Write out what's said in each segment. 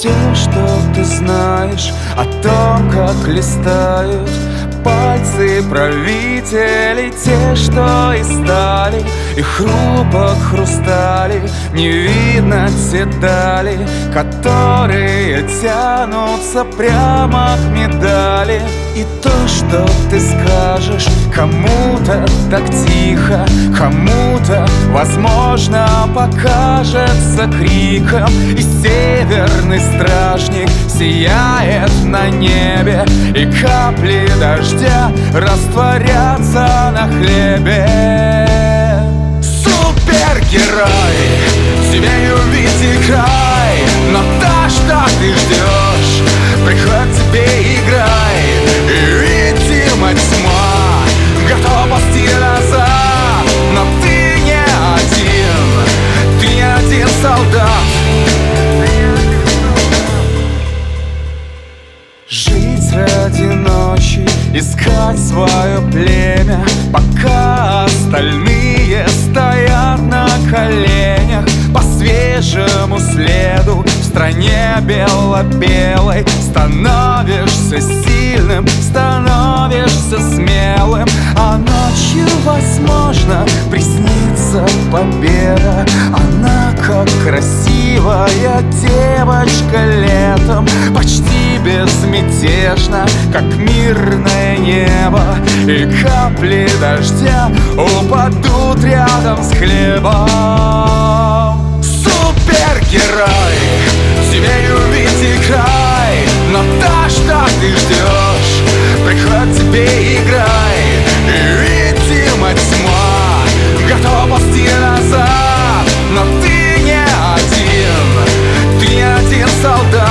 все, что ты знаешь о том, как листают пальцы правителей, те, что и стали, и хрупок хрустали. Не видно те дали, которые тянутся прямо к медали. И то, что ты скажешь кому-то так тихо, кому-то, возможно, покажется криком. И северный стражник сияет на небе, и капли дождя растворятся на хлебе. Супергерой, тебе не увидеть край, но то, что ты ждешь, приходит к тебе, играй. И видимо тьма готова спасти назад, но ты не один, ты не один солдат. Жить ради ночи, искать свое племя, пока остальные стоят на коленях. По свежему следу в стране бело-белой становишься сильным, становишься смелым. А ночью, возможно, приснится победа. Она как красивая девочка летом, почти безмятежно, как мирное небо. И капли дождя упадут рядом с хлебом. Супергерой, тебе не увидеть край, но то, что ты ждешь, приходит к тебе, играй. И видимо тьма готова спасти назад, но ты не один, ты не один солдат.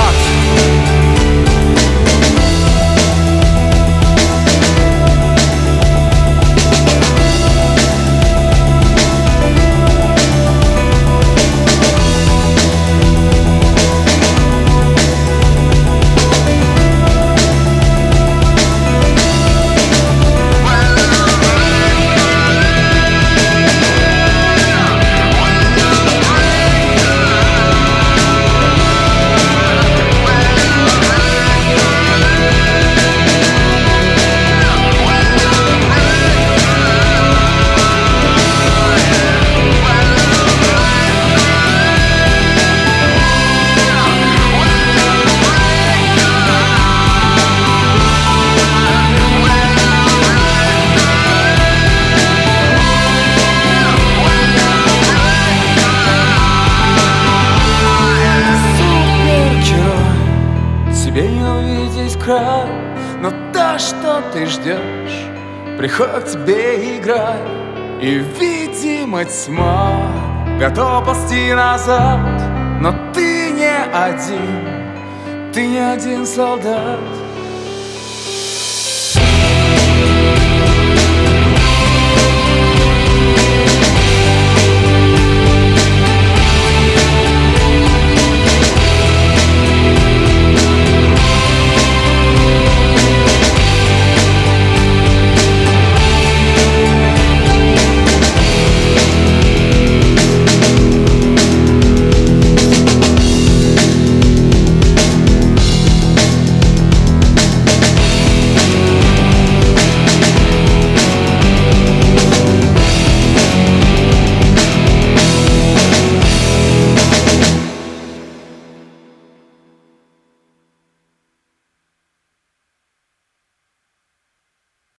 Тебе не увидеть край, но то, что ты ждешь, приходит к тебе, играй. И видимо тьма готова спасти назад, но ты не один, ты не один солдат.